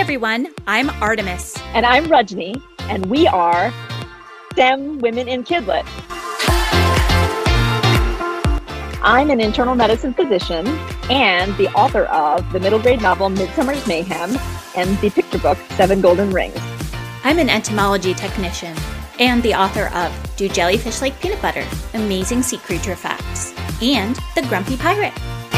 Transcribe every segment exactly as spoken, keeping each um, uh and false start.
everyone, I'm Artemis. And I'm Rajni, and we are STEM Women in Kidlit. I'm an internal medicine physician and the author of the middle grade novel Midsummer's Mayhem and the picture book Seven Golden Rings. I'm an entomology technician and the author of Do Jellyfish Like Peanut Butter? Amazing Sea Creature Facts, and The Grumpy Pirate.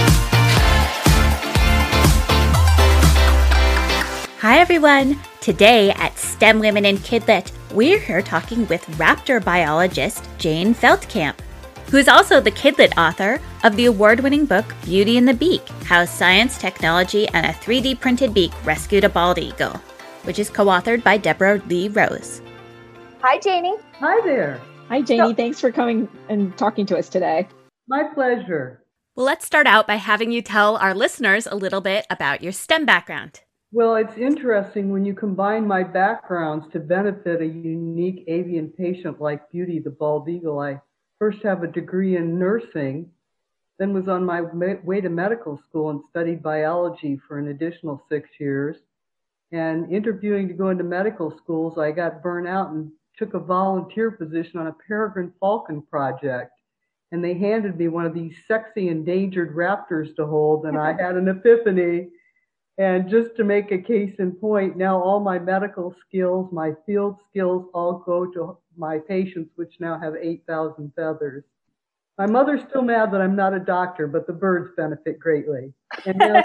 Hi everyone! Today at STEM Women in Kidlit, we're here talking with raptor biologist Jane Feldkamp, who is also the Kidlit author of the award-winning book Beauty and the Beak, How Science, Technology, and a three D Printed Beak Rescued a Bald Eagle, which is co-authored by Deborah Lee Rose. Hi, Janie. Hi there. Hi, Janie. So, Thanks for coming and talking to us today. My pleasure. Well, let's start out by having you tell our listeners a little bit about your STEM background. Well, it's interesting when you combine my backgrounds to benefit a unique avian patient like Beauty the bald eagle. I first have a degree in nursing, then was on my way to medical school and studied biology for an additional six years. And interviewing to go into medical schools, I got burnt out and took a volunteer position on a peregrine falcon project. And they handed me one of these sexy endangered raptors to hold, and I had an epiphany. And just to make a case in point, now all my medical skills, my field skills all go to my patients, which now have eight thousand feathers. My mother's still mad that I'm not a doctor, but the birds benefit greatly. And now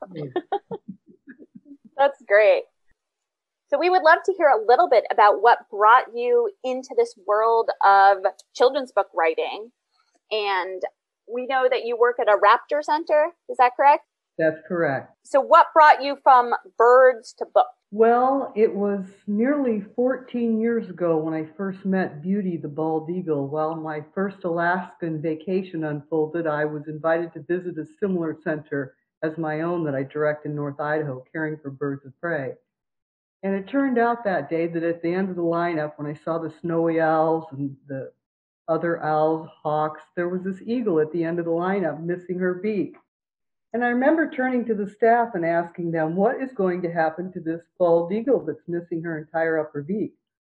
That's great. So we would love to hear a little bit about what brought you into this world of children's book writing. And we know that you work at a raptor center. Is that correct? That's correct. So what brought you from birds to books? Well, it was nearly fourteen years ago when I first met Beauty the bald eagle. While my first Alaskan vacation unfolded, I was invited to visit a similar center as my own that I direct in North Idaho, caring for birds of prey. And it turned out that day that at the end of the lineup, when I saw the snowy owls and the other owls, hawks, there was this eagle at the end of the lineup missing her beak. And I remember turning to the staff and asking them, what is going to happen to this bald eagle that's missing her entire upper beak?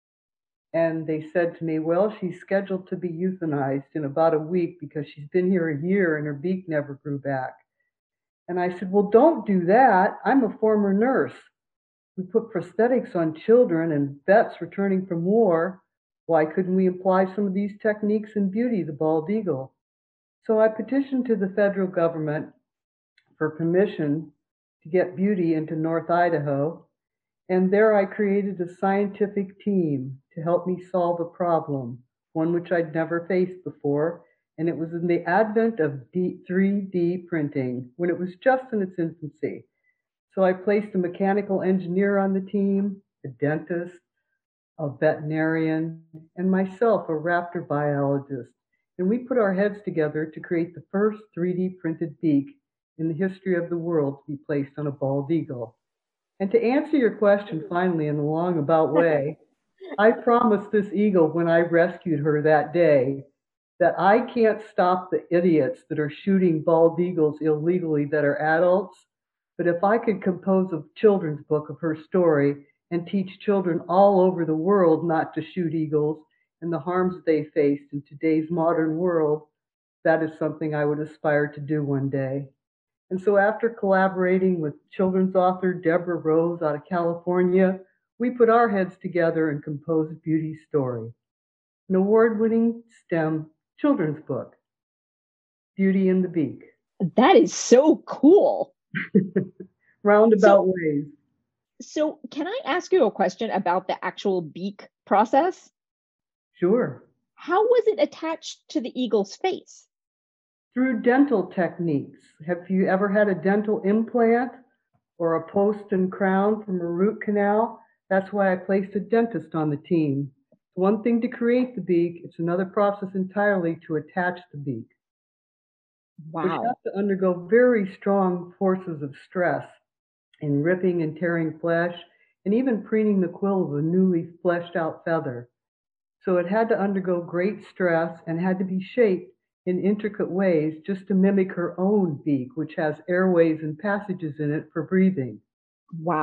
And they said to me, well, she's scheduled to be euthanized in about a week because she's been here a year and her beak never grew back. And I said, well, don't do that. I'm a former nurse. We put prosthetics on children and vets returning from war. Why couldn't we apply some of these techniques in Beauty the bald eagle? So I petitioned to the federal government for permission to get Beauty into North Idaho. And there I created a scientific team to help me solve a problem, one which I'd never faced before. And it was in the advent of D- three D printing, when it was just in its infancy. So I placed a mechanical engineer on the team, a dentist, a veterinarian, and myself, a raptor biologist. And we put our heads together to create the first three D printed beak in the history of the world to be placed on a bald eagle. And to answer your question finally in a long about way, I promised this eagle when I rescued her that day that I can't stop the idiots that are shooting bald eagles illegally that are adults, but if I could compose a children's book of her story and teach children all over the world not to shoot eagles and the harms they faced in today's modern world, that is something I would aspire to do one day. And so after collaborating with children's author Deborah Rose out of California, we put our heads together and composed Beauty's story, an award-winning STEM children's book, Beauty and the Beak. That is so cool. Roundabout so, ways. So can I ask you a question about the actual beak process? Sure. How was it attached to the eagle's face? Through dental techniques. Have you ever had a dental implant or a post and crown from a root canal? That's why I placed a dentist on the team. It's one thing to create the beak, it's another process entirely to attach the beak. Wow. Which has to undergo very strong forces of stress in ripping and tearing flesh and even preening the quill of a newly fleshed out feather. So it had to undergo great stress and had to be shaped in intricate ways just to mimic her own beak, which has airways and passages in it for breathing. Wow.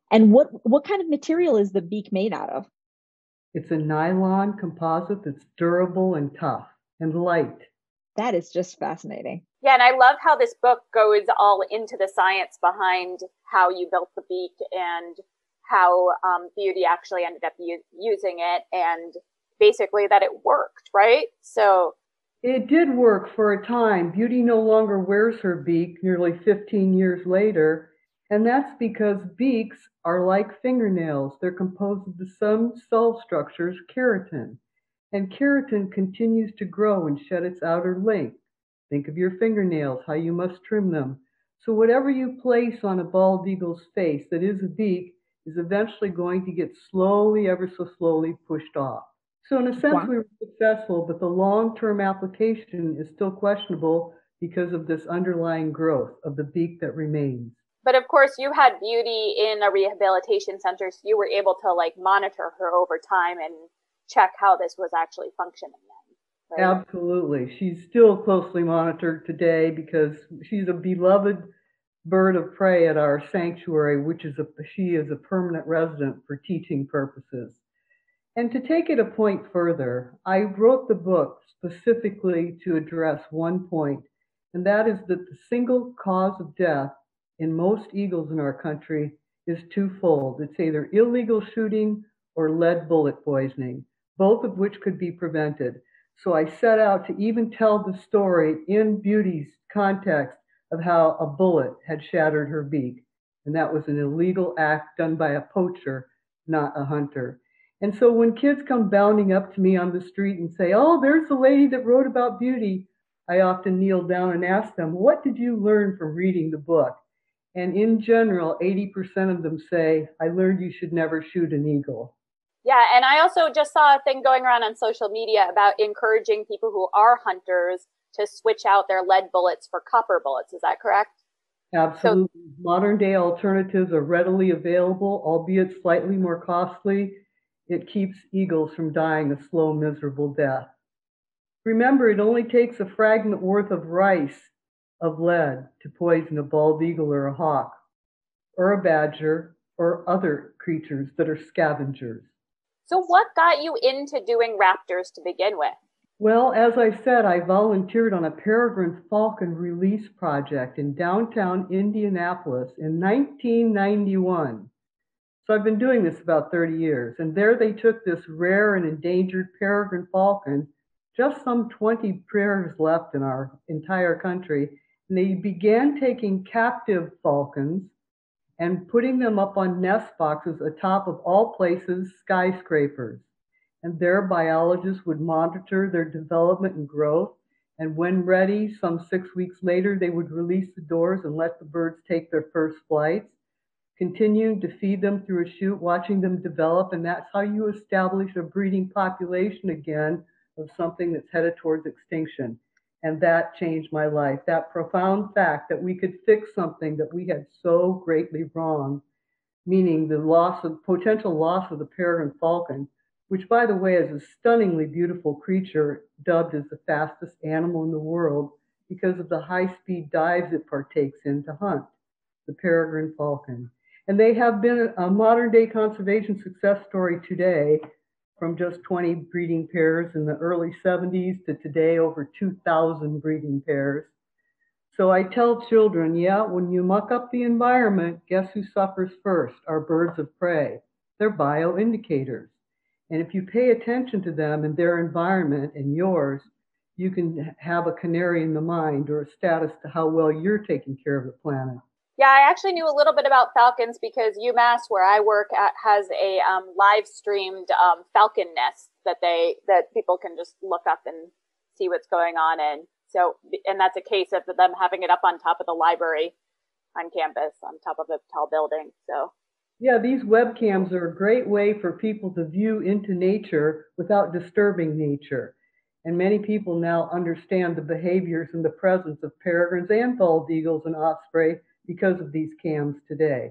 And what, what kind of material is the beak made out of? It's a nylon composite that's durable and tough and light. That is just fascinating. Yeah, and I love how this book goes all into the science behind how you built the beak and how um, Beauty actually ended up u- using it, and basically that it worked, right? So it did work for a time. Beauty no longer wears her beak nearly fifteen years later, and that's because beaks are like fingernails. They're composed of the same cell structures, keratin, and keratin continues to grow and shed its outer length. Think of your fingernails, how you must trim them. So whatever you place on a bald eagle's face that is a beak is eventually going to get slowly, ever so slowly pushed off. So in a sense, Wow. we were successful, but the long-term application is still questionable because of this underlying growth of the beak that remains. But of course, you had Beauty in a rehabilitation center, so you were able to like monitor her over time and check how this was actually functioning then. Right? Absolutely. She's still closely monitored today because she's a beloved bird of prey at our sanctuary, which is a, she is a permanent resident for teaching purposes. And to take it a point further, I wrote the book specifically to address one point, and that is that the single cause of death in most eagles in our country is twofold. It's either illegal shooting or lead bullet poisoning, both of which could be prevented. So I set out to even tell the story in Beauty's context of how a bullet had shattered her beak. And that was an illegal act done by a poacher, not a hunter. And so when kids come bounding up to me on the street and say, oh, there's the lady that wrote about Beauty, I often kneel down and ask them, what did you learn from reading the book? And in general, eighty percent of them say, I learned you should never shoot an eagle. Yeah, and I also just saw a thing going around on social media about encouraging people who are hunters to switch out their lead bullets for copper bullets. Is that correct? Absolutely. So, modern day alternatives are readily available, albeit slightly more costly. It keeps eagles from dying a slow, miserable death. Remember, it only takes a fragment worth of rice of lead to poison a bald eagle or a hawk, or a badger, or other creatures that are scavengers. So what got you into doing raptors to begin with? Well, as I said, I volunteered on a peregrine falcon release project in downtown Indianapolis in nineteen ninety-one. So I've been doing this about thirty years. And there they took this rare and endangered peregrine falcon, just some twenty pairs left in our entire country, and they began taking captive falcons and putting them up on nest boxes atop of all places, skyscrapers. And their biologists would monitor their development and growth. And when ready, some six weeks later, they would release the doors and let the birds take their first flights, continuing to feed them through a chute, watching them develop. And that's how you establish a breeding population again of something that's headed towards extinction. And that changed my life. That profound fact that we could fix something that we had so greatly wrong, meaning the loss of potential loss of the peregrine falcon, which, by the way, is a stunningly beautiful creature dubbed as the fastest animal in the world because of the high-speed dives it partakes in to hunt, the peregrine falcon. And they have been a modern-day conservation success story today, from just twenty breeding pairs in the early seventies to today over two thousand breeding pairs. So I tell children, yeah, when you muck up the environment, guess who suffers first? Our birds of prey. They're bioindicators. And if you pay attention to them and their environment and yours, you can have a canary in the mind or a status to how well you're taking care of the planet. Yeah, I actually knew a little bit about falcons because UMass, where I work at, has a um, live streamed um, falcon nest that they that people can just look up and see what's going on in. So, and that's a case of them having it up on top of the library on campus, on top of a tall building. So. Yeah, these webcams are a great way for people to view into nature without disturbing nature. And many people now understand the behaviors and the presence of peregrines and bald eagles and osprey because of these cams today.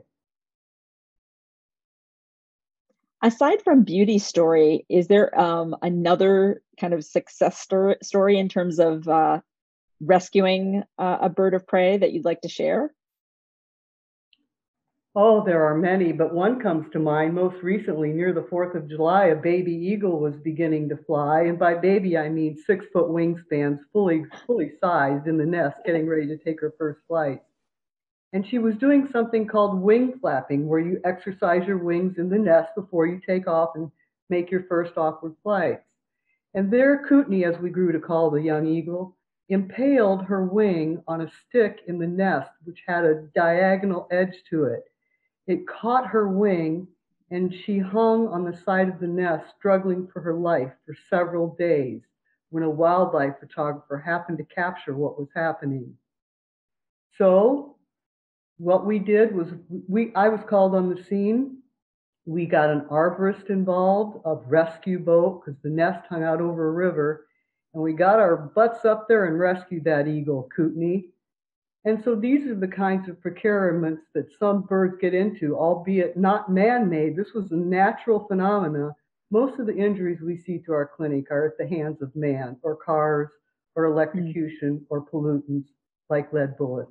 Aside from Beauty's story, is there um, another kind of success story, story in terms of uh, rescuing uh, a bird of prey that you'd like to share? Oh, there are many, but one comes to mind. Most recently, near the fourth of July, a baby eagle was beginning to fly. And by baby, I mean six-foot wingspans, fully, fully sized in the nest, getting ready to take her first flight. And she was doing something called wing flapping, where you exercise your wings in the nest before you take off and make your first awkward flights. And there, Kootenai, as we grew to call the young eagle, impaled her wing on a stick in the nest, which had a diagonal edge to it. It caught her wing, and she hung on the side of the nest, struggling for her life for several days, when a wildlife photographer happened to capture what was happening. So what we did was, we I was called on the scene. We got an arborist involved, a rescue boat, because the nest hung out over a river, and we got our butts up there and rescued that eagle, Kootenai. And so these are the kinds of procurements that some birds get into, albeit not man-made. This was a natural phenomena. Most of the injuries we see to our clinic are at the hands of man, or cars, or electrocution, mm. or pollutants like lead bullets.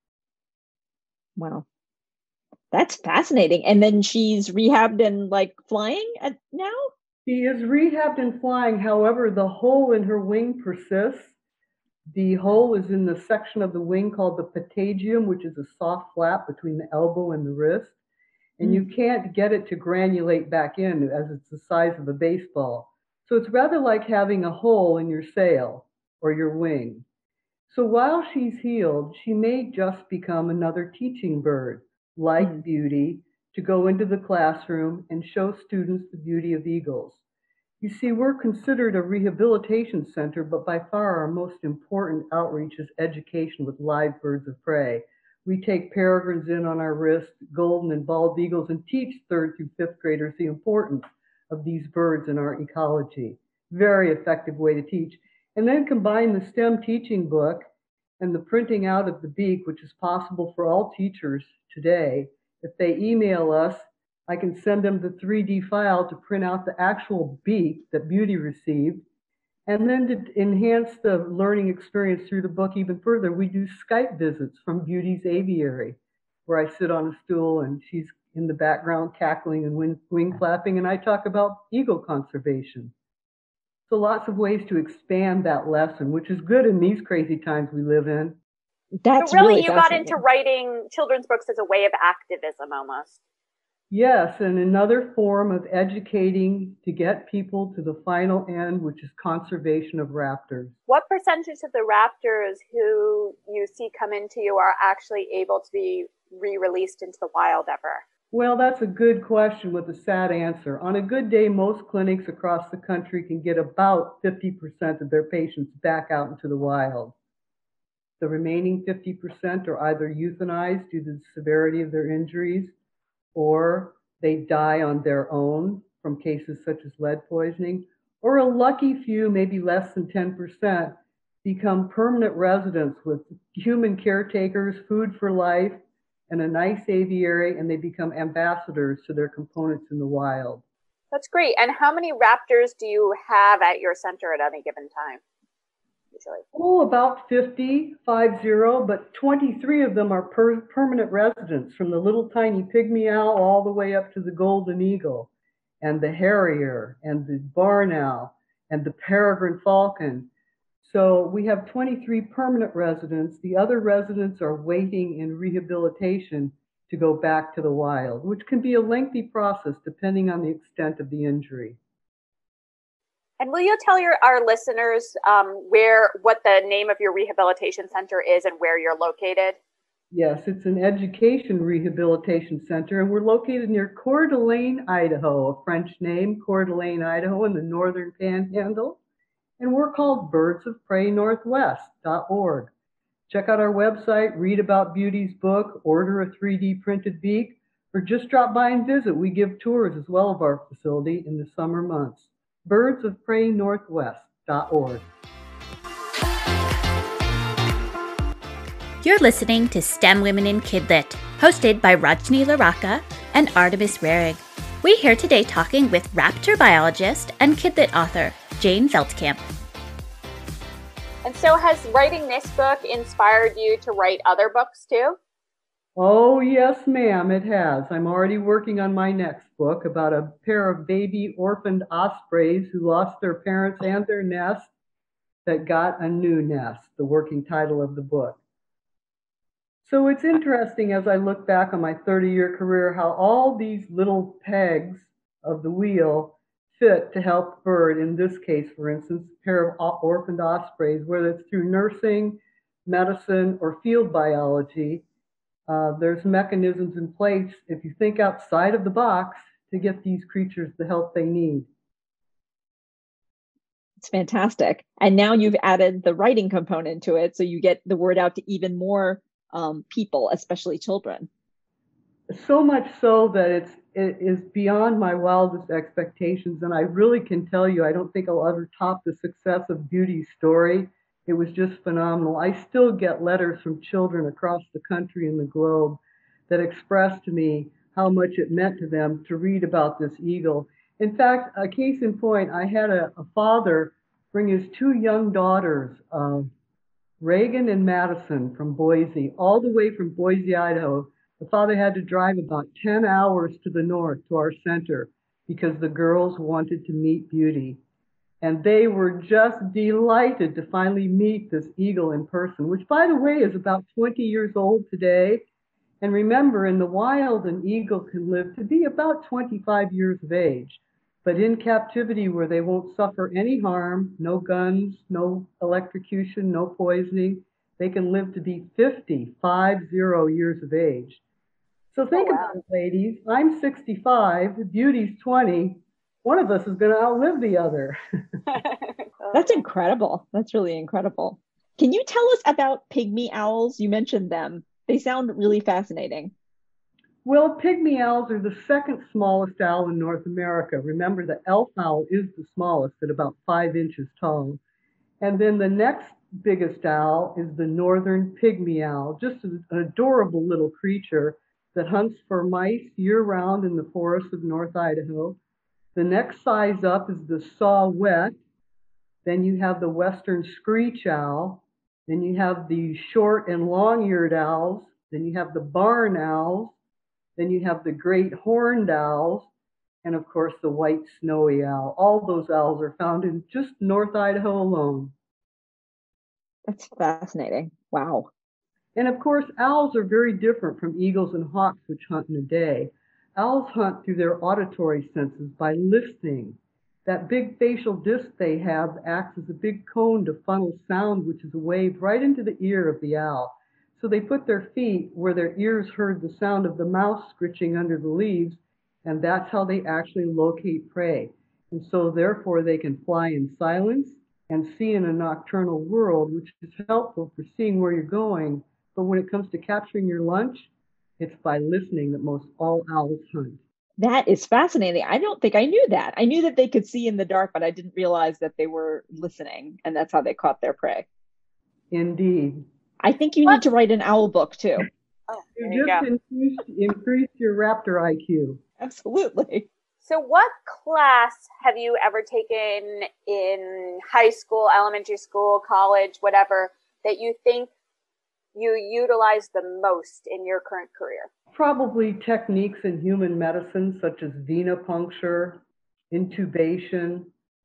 Wow. That's fascinating. And then she's rehabbed and like flying at now? She is rehabbed and flying. However, the hole in her wing persists. The hole is in the section of the wing called the patagium, which is a soft flap between the elbow and the wrist. And mm. you can't get it to granulate back in, as it's the size of a baseball. So it's rather like having a hole in your sail or your wing. So while she's healed, she may just become another teaching bird, like mm. Beauty, to go into the classroom and show students the beauty of eagles. You see, we're considered a rehabilitation center, but by far our most important outreach is education with live birds of prey. We take peregrines in on our wrist, golden and bald eagles, and teach third through fifth graders the importance of these birds in our ecology. Very effective way to teach. And then combine the STEM teaching book and the printing out of the beak, which is possible for all teachers today. If they email us, I can send them the three D file to print out the actual beak that Beauty received. And then to enhance the learning experience through the book even further, we do Skype visits from Beauty's aviary, where I sit on a stool and she's in the background cackling and wing, wing flapping, and I talk about eagle conservation. So lots of ways to expand that lesson, which is good in these crazy times we live in. That's so really, really you got into writing children's books as a way of activism almost. Yes, and another form of educating to get people to the final end, which is conservation of raptors. What percentage of the raptors who you see come into you are actually able to be re-released into the wild ever? Well, that's a good question with a sad answer. On a good day, most clinics across the country can get about fifty percent of their patients back out into the wild. The remaining fifty percent are either euthanized due to the severity of their injuries, or they die on their own from cases such as lead poisoning, or a lucky few, maybe less than ten percent, become permanent residents with human caretakers, food for life, and a nice aviary, and they become ambassadors to their components in the wild. That's great. And how many raptors do you have at your center at any given time, usually? Oh, about fifty, five zero, but twenty-three of them are per- permanent residents, from the little tiny pygmy owl all the way up to the golden eagle, and the harrier, and the barn owl, and the peregrine falcon. So we have twenty-three permanent residents. The other residents are waiting in rehabilitation to go back to the wild, which can be a lengthy process depending on the extent of the injury. And will you tell your our listeners um, where what the name of your rehabilitation center is and where you're located? Yes, it's an education rehabilitation center, and we're located near Coeur d'Alene, Idaho, a French name, Coeur d'Alene, Idaho, in the northern panhandle. And we're called birds of prey northwest dot org. Check out our website, read about Beauty's book, order a three D printed beak, or just drop by and visit. We give tours as well of our facility in the summer months. birds of prey northwest dot org. You're listening to STEM Women in Kidlit, hosted by Rajni Laraka and Artemis Rarig. We're here today talking with raptor biologist and Kidlit author, Jane Feldkamp. And so has writing this book inspired you to write other books too? Oh, yes, ma'am, it has. I'm already working on my next book about a pair of baby orphaned ospreys who lost their parents and their nest that got a new nest, the working title of the book. So it's interesting as I look back on my thirty-year career how all these little pegs of the wheel fit to help a bird, in this case, for instance, a pair of orphaned ospreys, whether it's through nursing, medicine, or field biology. Uh, there's mechanisms in place, if you think outside of the box, to get these creatures the help they need. It's fantastic. And now you've added the writing component to it, so you get the word out to even more um, people, especially children. So much so that it's, it is beyond my wildest expectations. And I really can tell you, I don't think I'll ever top the success of Beauty's story. It was just phenomenal. I still get letters from children across the country and the globe that express to me how much it meant to them to read about this eagle. In fact, a case in point, I had a, a father bring his two young daughters, uh, Reagan and Madison, from Boise, all the way from Boise, Idaho. The father had to drive about ten hours to the north to our center because the girls wanted to meet Beauty. And they were just delighted to finally meet this eagle in person, which, by the way, is about twenty years old today. And remember, in the wild, an eagle can live to be about twenty-five years of age. But in captivity, where they won't suffer any harm, no guns, no electrocution, no poisoning, they can live to be fifty, five zero years of age. So think oh, wow. about it, ladies. I'm sixty-five, Beauty's twenty. One of us is going to outlive the other. That's incredible. That's really incredible. Can you tell us about pygmy owls? You mentioned them. They sound really fascinating. Well, pygmy owls are the second smallest owl in North America. Remember, the elf owl is the smallest at about five inches tall. And then the next biggest owl is the northern pygmy owl, just an adorable little creature that hunts for mice year-round in the forests of North Idaho. The next size up is the saw-whet. Then you have the western screech owl. Then you have the short and long-eared owls. Then you have the barn owls. Then you have the great horned owls. And of course, the white snowy owl. All those owls are found in just North Idaho alone. That's fascinating. Wow. And of course, owls are very different from eagles and hawks, which hunt in the day. Owls hunt through their auditory senses by listening. That big facial disc they have acts as a big cone to funnel sound, which is a wave right into the ear of the owl. So they put their feet where their ears heard the sound of the mouse scritching under the leaves, and that's how they actually locate prey. And so therefore they can fly in silence and see in a nocturnal world, which is helpful for seeing where you're going. But when it comes to capturing your lunch, it's by listening that most all owls hunt. That is fascinating. I don't think I knew that. I knew that they could see in the dark, but I didn't realize that they were listening, and that's how they caught their prey. Indeed. I think you what? need to write an owl book too. Oh, you just you increased, increased your raptor I Q. Absolutely. So what class have you ever taken in high school, elementary school, college, whatever, that you think you utilize the most in your current career? Probably techniques in human medicine, such as venipuncture, intubation,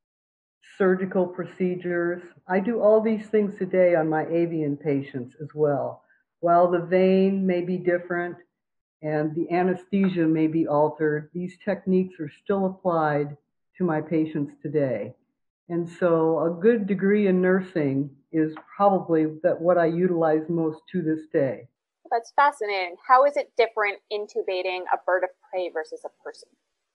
surgical procedures. I do all these things today on my avian patients as well. While the vein may be different and the anesthesia may be altered, these techniques are still applied to my patients today. And so a good degree in nursing is probably that what I utilize most to this day. That's fascinating. How is it different intubating a bird of prey versus a person?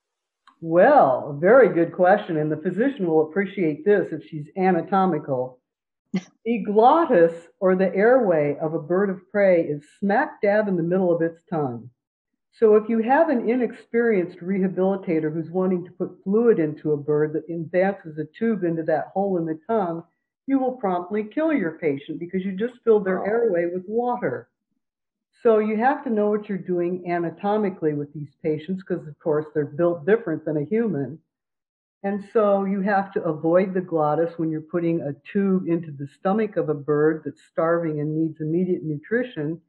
Well, a very good question, and the physician will appreciate this if she's anatomical. The glottis, or the airway of a bird of prey, is smack dab in the middle of its tongue. So if you have an inexperienced rehabilitator who's wanting to put fluid into a bird that advances a tube into that hole in the tongue, you will promptly kill your patient because you just filled their airway with water. So you have to know what you're doing anatomically with these patients because, of course, they're built different than a human. And so you have to avoid the glottis when you're putting a tube into the stomach of a bird that's starving and needs immediate nutrition.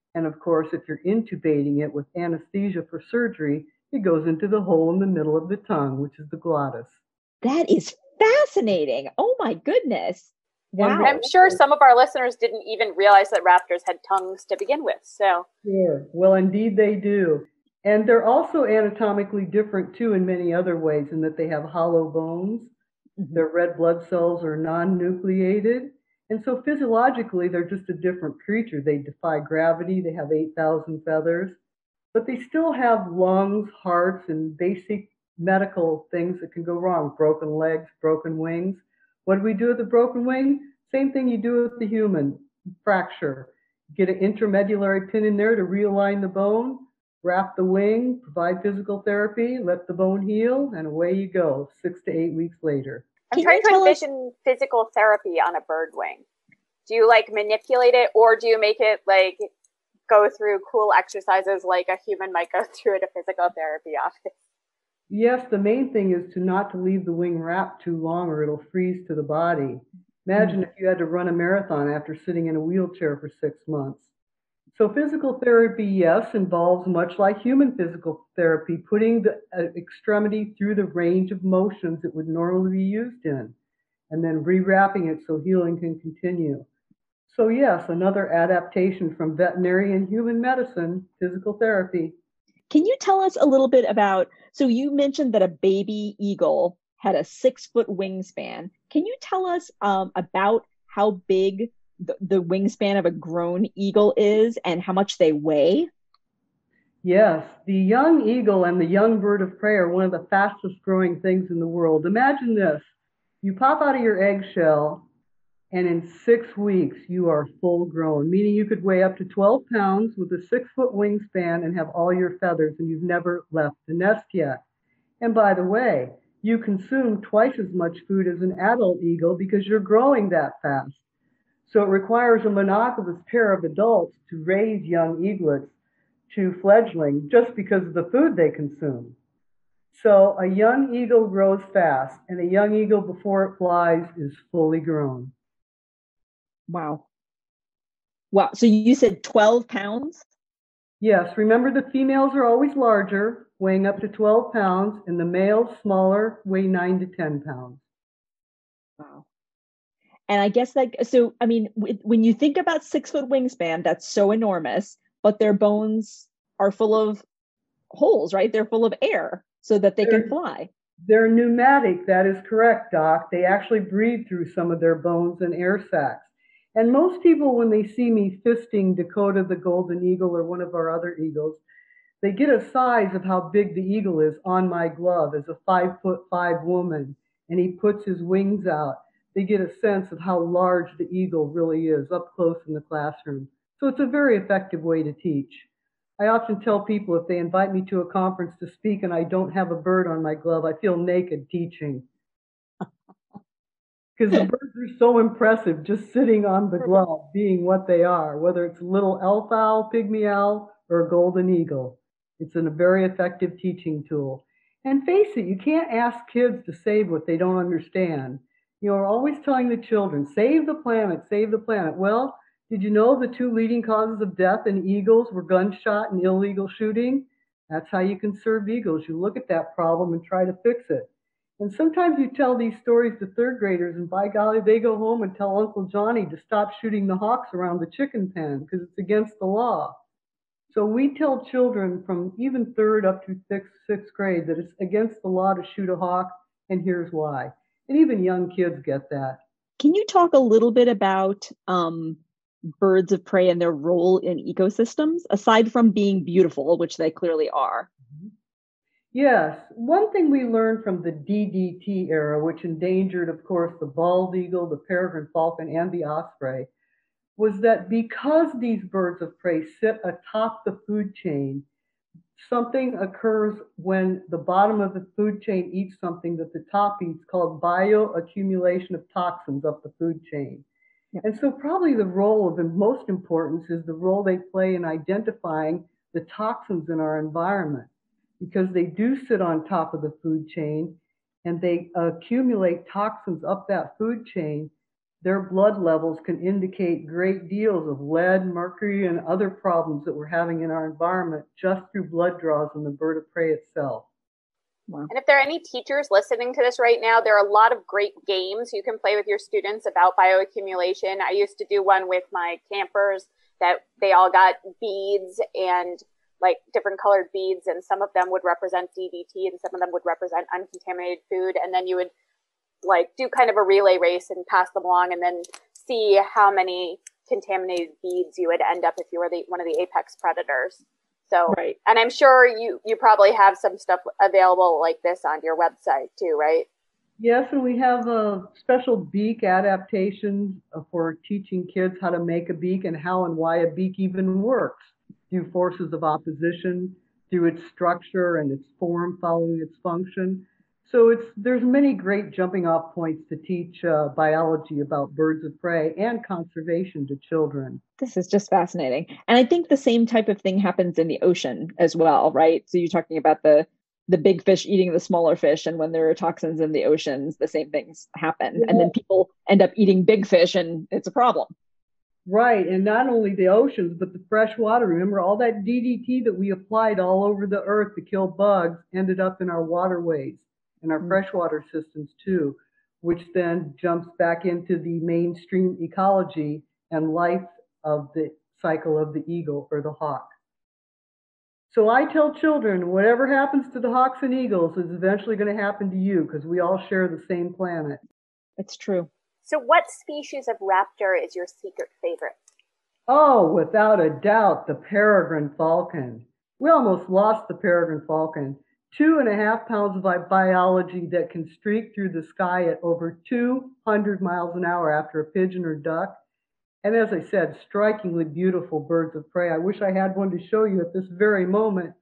And of course, if you're intubating it with anesthesia for surgery, it goes into the hole in the middle of the tongue, which is the glottis. That is fascinating. Oh my goodness. Wow. I'm sure some of our listeners didn't even realize that raptors had tongues to begin with. So, sure. Well, indeed they do. And they're also anatomically different too in many other ways, in that they have hollow bones. Mm-hmm. Their red blood cells are non-nucleated. And so physiologically, they're just a different creature. They defy gravity. They have eight thousand feathers. But they still have lungs, hearts, and basic medical things that can go wrong. Broken legs, broken wings. What do we do with the broken wing? Same thing you do with the human. Fracture. Get an intramedullary pin in there to realign the bone, wrap the wing, provide physical therapy, let the bone heal, and away you go, six to eight weeks later. I'm Can trying to envision us- physical therapy on a bird wing. Do you like manipulate it, or do you make it like go through cool exercises like a human might go through at a physical therapy office? Yes, the main thing is to not to leave the wing wrapped too long or it'll freeze to the body. Imagine mm-hmm. if you had to run a marathon after sitting in a wheelchair for six months. So physical therapy, yes, involves much like human physical therapy, putting the uh, extremity through the range of motions it would normally be used in, and then rewrapping it so healing can continue. So yes, another adaptation from veterinary and human medicine, physical therapy. Can you tell us a little bit about, so you mentioned that a baby eagle had a six foot wingspan. Can you tell us um, about how big the, the wingspan of a grown eagle is and how much they weigh? Yes, the young eagle and the young bird of prey are one of the fastest growing things in the world. Imagine this. You pop out of your eggshell and in six weeks you are full grown, meaning you could weigh up to twelve pounds with a six foot wingspan and have all your feathers, and you've never left the nest yet. And by the way, you consume twice as much food as an adult eagle because you're growing that fast. So it requires a monogamous pair of adults to raise young eaglets to fledgling just because of the food they consume. So a young eagle grows fast, and a young eagle before it flies is fully grown. Wow. Wow. So you said twelve pounds? Yes. Remember, the females are always larger, weighing up to twelve pounds, and the males, smaller, weigh nine to ten pounds. Wow. And I guess like, so, I mean, when you think about six foot wingspan, that's so enormous, but their bones are full of holes, right? They're full of air so that they they're, can fly. They're pneumatic. That is correct, Doc. They actually breathe through some of their bones and air sacs. And most people, when they see me fisting Dakota the golden eagle or one of our other eagles, they get a size of how big the eagle is on my glove as a five foot five woman, and he puts his wings out. They get a sense of how large the eagle really is up close in the classroom. So it's a very effective way to teach. I often tell people if they invite me to a conference to speak and I don't have a bird on my glove, I feel naked teaching. Because the birds are so impressive just sitting on the glove, being what they are, whether it's a little elf owl, pygmy owl, or a golden eagle. It's a very effective teaching tool. And face it, you can't ask kids to save what they don't understand. You know, we're always telling the children, save the planet, save the planet. Well, did you know the two leading causes of death in eagles were gunshot and illegal shooting? That's how you conserve eagles. You look at that problem and try to fix it. And sometimes you tell these stories to third graders, and by golly, they go home and tell Uncle Johnny to stop shooting the hawks around the chicken pen because it's against the law. So we tell children from even third up to sixth, sixth grade that it's against the law to shoot a hawk, and here's why. And even young kids get that. Can you talk a little bit about um, birds of prey and their role in ecosystems, aside from being beautiful, which they clearly are? Mm-hmm. Yes. One thing we learned from the D D T era, which endangered, of course, the bald eagle, the peregrine falcon, and the osprey, was that because these birds of prey sit atop the food chain, something occurs when the bottom of the food chain eats something that the top eats, called bioaccumulation of toxins up the food chain. Yep. And so probably the role of the most importance is the role they play in identifying the toxins in our environment, because they do sit on top of the food chain and they accumulate toxins up that food chain their blood levels can indicate great deals of lead, mercury, and other problems that we're having in our environment just through blood draws in the bird of prey itself. Wow. And if there are any teachers listening to this right now, there are a lot of great games you can play with your students about bioaccumulation. I used to do one with my campers that they all got beads and like different colored beads, and some of them would represent D D T and some of them would represent uncontaminated food. And then you would like do kind of a relay race and pass them along and then see how many contaminated beads you would end up if you were the, one of the apex predators. So, right. And I'm sure you, you probably have some stuff available like this on your website too, right? Yes, and we have a special beak adaptation for teaching kids how to make a beak and how and why a beak even works through forces of opposition, through its structure and its form following its function. So it's there's many great jumping off points to teach uh, biology about birds of prey and conservation to children. This is just fascinating. And I think the same type of thing happens in the ocean as well, right? So you're talking about the the big fish eating the smaller fish, and when there are toxins in the oceans, the same things happen. Yeah. And then people end up eating big fish and it's a problem. Right. And not only the oceans, but the fresh water. Remember, all that D D T that we applied all over the earth to kill bugs ended up in our waterways and our mm-hmm. freshwater systems too, which then jumps back into the mainstream ecology and life of the cycle of the eagle or the hawk. So I tell children, whatever happens to the hawks and eagles is eventually going to happen to you because we all share the same planet. It's true. So what species of raptor is your secret favorite? Oh, without a doubt, the peregrine falcon. We almost lost the peregrine falcon. Two and a half pounds of biology that can streak through the sky at over two hundred miles an hour after a pigeon or duck. And as I said, strikingly beautiful birds of prey. I wish I had one to show you at this very moment.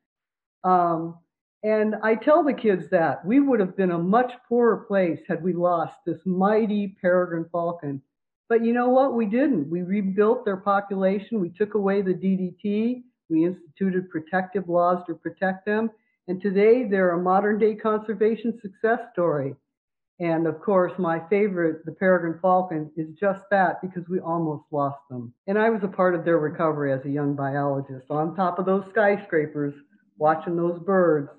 Um, and I tell the kids that we would have been a much poorer place had we lost this mighty peregrine falcon. But you know what? We didn't. We rebuilt their population. We took away the D D T. We instituted protective laws to protect them. And today they're a modern day conservation success story. And of course, my favorite, the peregrine falcon, is just that because we almost lost them. And I was a part of their recovery as a young biologist on top of those skyscrapers, watching those birds,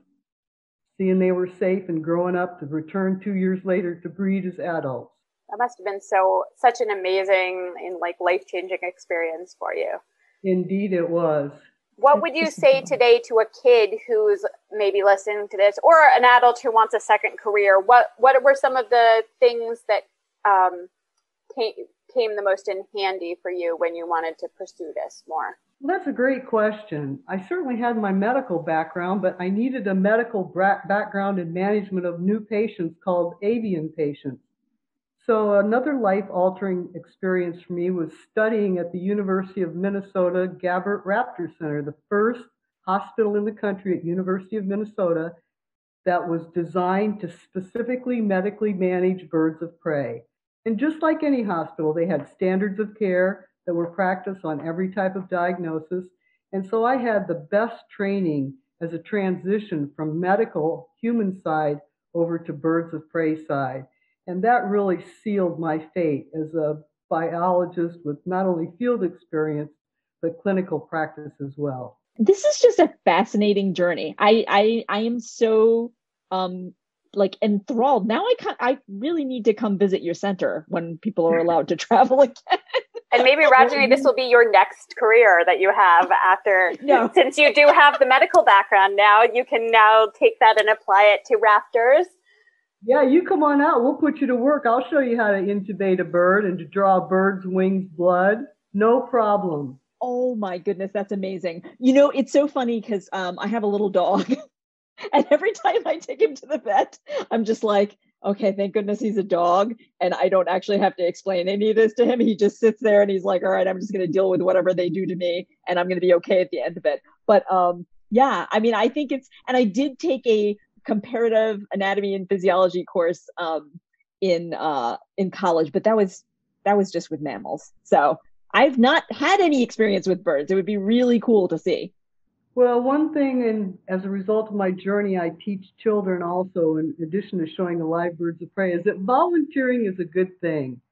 seeing they were safe and growing up to return two years later to breed as adults. That must have been so such an amazing and like life-changing experience for you. Indeed, it was. What would you say today to a kid who's maybe listening to this, or an adult who wants a second career? What what were some of the things that um, came, came the most in handy for you when you wanted to pursue this more? Well, that's a great question. I certainly had my medical background, but I needed a medical bra- background in management of new patients called avian patients. So another life-altering experience for me was studying at the University of Minnesota Gabbert Raptor Center, the first hospital in the country at University of Minnesota that was designed to specifically medically manage birds of prey. And just like any hospital, they had standards of care that were practiced on every type of diagnosis. And so I had the best training as a transition from medical human side over to birds of prey side. And that really sealed my fate as a biologist with not only field experience, but clinical practice as well. This is just a fascinating journey. I I, I am so um, like enthralled. Now I can, I really need to come visit your center when people are allowed to travel again. And maybe, Rajani, this will be your next career that you have after, no. Since you do have the medical background now, you can now take that and apply it to raptors. Yeah, you come on out. We'll put you to work. I'll show you how to intubate a bird and to draw a bird's wings blood. No problem. Oh my goodness, that's amazing. You know, it's so funny because um, I have a little dog. And every time I take him to the vet, I'm just like, okay, thank goodness he's a dog. And I don't actually have to explain any of this to him. He just sits there and he's like, all right, I'm just going to deal with whatever they do to me. And I'm going to be okay at the end of it. But um, yeah, I mean, I think it's, and I did take a comparative anatomy and physiology course um, in uh, in college, but that was that was just with mammals. So I've not had any experience with birds. It would be really cool to see. Well, one thing, and as a result of my journey, I teach children also, in addition to showing the live birds of prey, is that volunteering is a good thing.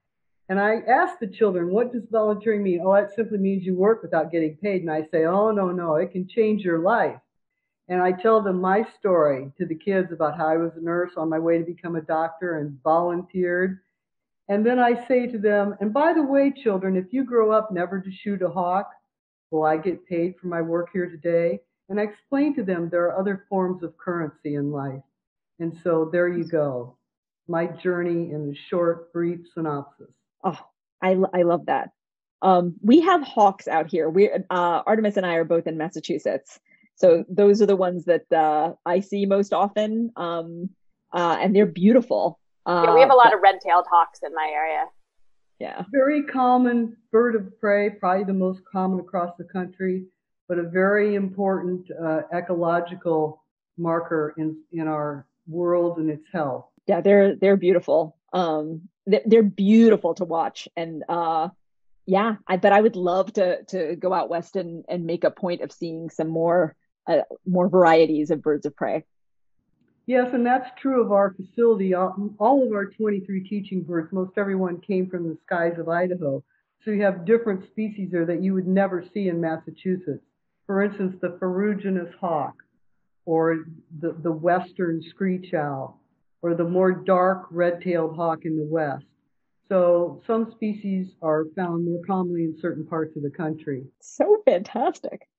And I ask the children, what does volunteering mean? Oh, it simply means you work without getting paid. And I say, oh, no, no, it can change your life. And I tell them my story to the kids about how I was a nurse on my way to become a doctor and volunteered. And then I say to them, and by the way, children, if you grow up never to shoot a hawk, will I get paid for my work here today? And I explain to them there are other forms of currency in life. And so there you go, my journey in a short, brief synopsis. Oh, I, I love that. Um, we have hawks out here. We uh, Artemis and I are both in Massachusetts. So those are the ones that uh, I see most often. Um, uh, and they're beautiful. Uh, yeah, we have a lot of red-tailed hawks in my area. Yeah. Very common bird of prey, probably the most common across the country, but a very important uh, ecological marker in, in our world and its health. Yeah, they're they're beautiful. Um, they're, they're beautiful to watch, and uh, yeah, I bet I would love to to go out west and and make a point of seeing some more uh, more varieties of birds of prey. Yes, and that's true of our facility. All, all of our twenty-three teaching birds, most everyone came from the skies of Idaho. So you have different species there that you would never see in Massachusetts. For instance, the ferruginous hawk, or the, the western screech owl, or the more dark red-tailed hawk in the west. So some species are found more commonly in certain parts of the country. So fantastic.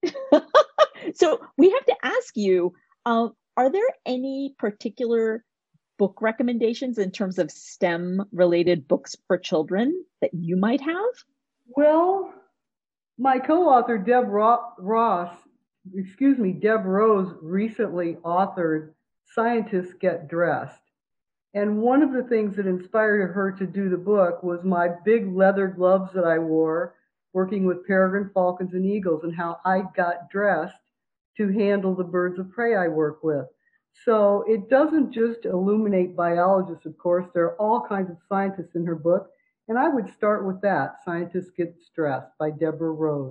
So we have to ask you, uh, are there any particular book recommendations in terms of STEM-related books for children that you might have? Well, my co-author, Deb Ross, excuse me, Deb Rose, recently authored Scientists Get Dressed. And one of the things that inspired her to do the book was my big leather gloves that I wore working with peregrine falcons and eagles, and how I got dressed to handle the birds of prey I work with. So it doesn't just illuminate biologists, of course. There are all kinds of scientists in her book. And I would start with that, Scientists Get Dressed by Deborah Rose.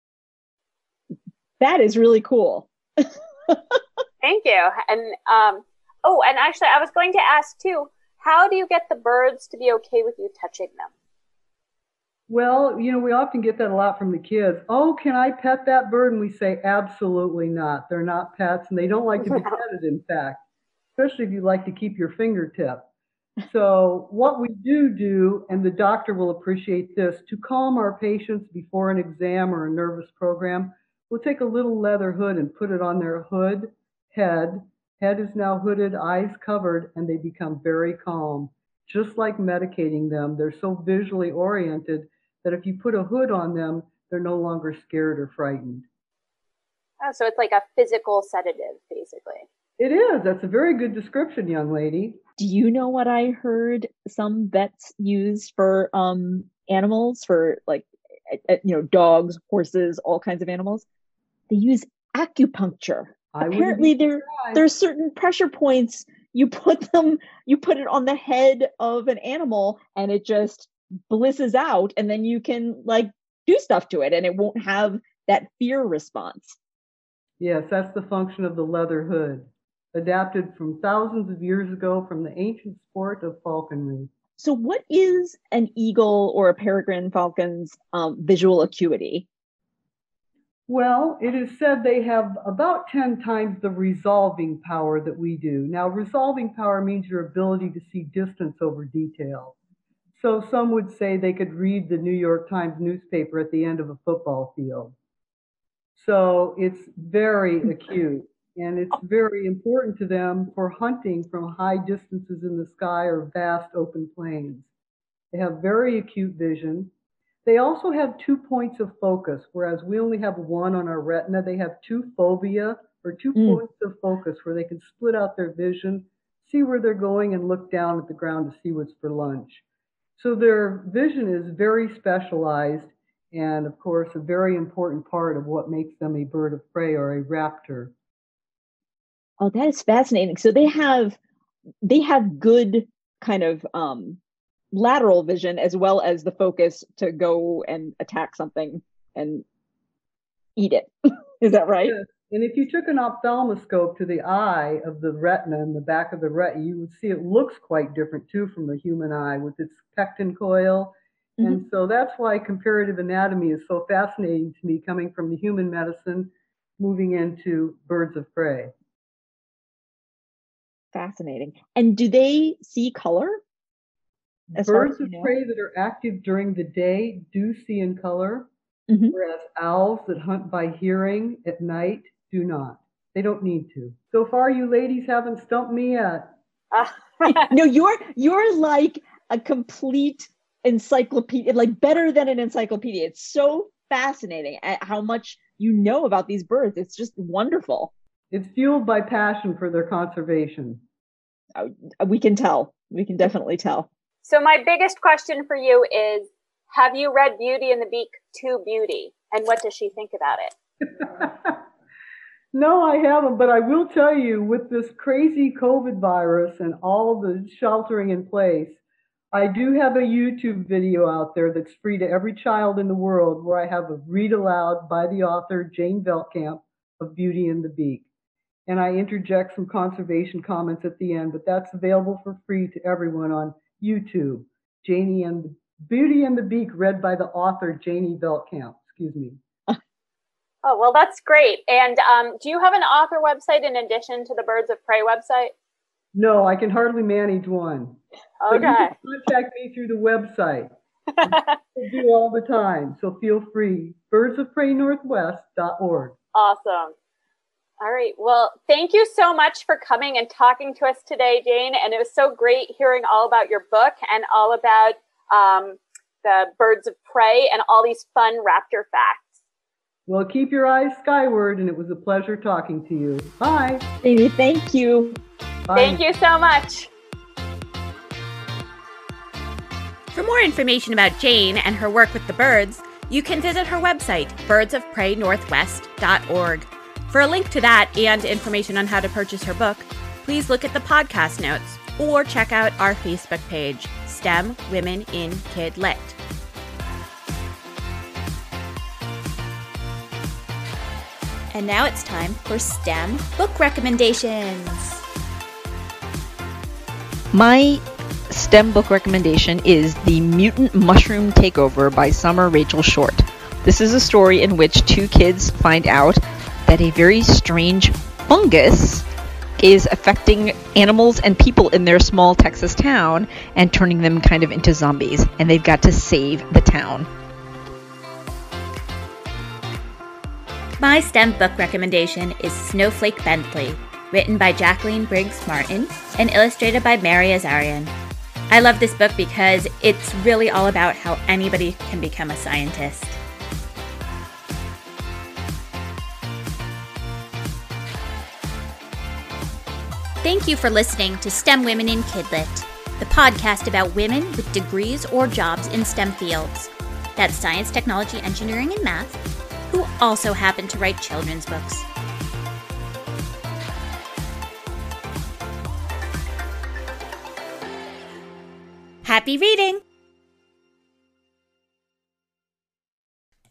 That is really cool. Thank you. And um, oh, and actually, I was going to ask too, how do you get the birds to be okay with you touching them? Well, you know, we often get that a lot from the kids. Oh, can I pet that bird? And we say, absolutely not. They're not pets, and they don't like to be petted, in fact, especially if you like to keep your fingertip. So what we do do, and the doctor will appreciate this, to calm our patients before an exam or a nervous program, we'll take a little leather hood and put it on their hood, head. Head is now hooded, eyes covered, and they become very calm. Just like medicating them, they're so visually oriented that if you put a hood on them, they're no longer scared or frightened. Oh, so it's like a physical sedative, basically. It is. That's a very good description, young lady. Do you know what I heard some vets use for um, animals, for like, you know, dogs, horses, all kinds of animals? They use acupuncture. I Apparently there there's certain pressure points. You put them, you put it on the head of an animal and it just blisses out, and then you can like do stuff to it and it won't have that fear response. Yes, that's the function of the leather hood, adapted from thousands of years ago from the ancient sport of falconry. So what is an eagle or a peregrine falcon's um, visual acuity? Well, it is said they have about ten times the resolving power that we do. Now, resolving power means your ability to see distance over detail. So some would say they could read the New York Times newspaper at the end of a football field. So it's very acute, and it's very important to them for hunting from high distances in the sky or vast open plains. They have very acute vision. They also have two points of focus, whereas we only have one on our retina. They have two fovea, or two mm. points of focus, where they can split out their vision, see where they're going, and look down at the ground to see what's for lunch. So their vision is very specialized, and of course, a very important part of what makes them a bird of prey or a raptor. Oh, that is fascinating. So they have they have good kind of um, lateral vision as well as the focus to go and attack something and eat it. Is that right? Yes. And if you took an ophthalmoscope to the eye of the retina and the back of the retina, you would see it looks quite different too from the human eye, with its pectin coil Mm-hmm. And so that's why comparative anatomy is so fascinating to me, coming from the human medicine, moving into birds of prey. Fascinating. And do they see color? As birds of know? prey that are active during the day do see in color, mm-hmm. whereas owls that hunt by hearing at night do not. They don't need to. So far, you ladies haven't stumped me yet. No, you're you're like a complete encyclopedia, like better than an encyclopedia. It's so fascinating at how much you know about these birds. It's just wonderful. It's fueled by passion for their conservation. Uh, we can tell. We can definitely tell. So my biggest question for you is, have you read Beauty and the Beak to Beauty? And what does she think about it? No, I haven't, but I will tell you, with this crazy COVID virus and all the sheltering in place, I do have a YouTube video out there that's free to every child in the world, where I have a read aloud by the author Jane Veldkamp of Beauty and the Beak. And I interject some conservation comments at the end, but that's available for free to everyone on YouTube. Janie and the Beauty and the Beak, read by the author Janie Veldkamp. Excuse me. Oh, well, that's great. And um, do you have an author website in addition to the Birds of Prey website? No, I can hardly manage one. Okay. But you can contact me through the website. I do all the time, so feel free. birds of prey northwest dot org. Awesome. All right. Well, thank you so much for coming and talking to us today, Jane. And it was so great hearing all about your book and all about um, the birds of prey and all these fun raptor facts. Well, keep your eyes skyward, and it was a pleasure talking to you. Bye. Amy, thank you. Bye. Thank you so much. For more information about Jane and her work with the birds, you can visit her website, birds of prey northwest dot org. For a link to that and information on how to purchase her book, please look at the podcast notes or check out our Facebook page, STEM Women in Kid Lit. And now it's time for STEM book recommendations. My STEM book recommendation is The Mutant Mushroom Takeover by Summer Rachel Short. This is a story in which two kids find out that a very strange fungus is affecting animals and people in their small Texas town and turning them kind of into zombies, and they've got to save the town. My STEM book recommendation is Snowflake Bentley, written by Jacqueline Briggs Martin and illustrated by Mary Azarian. I love this book because it's really all about how anybody can become a scientist. Thank you for listening to STEM Women in Kidlit, the podcast about women with degrees or jobs in STEM fields. That's science, technology, engineering, and math, who also happen to write children's books. Happy reading!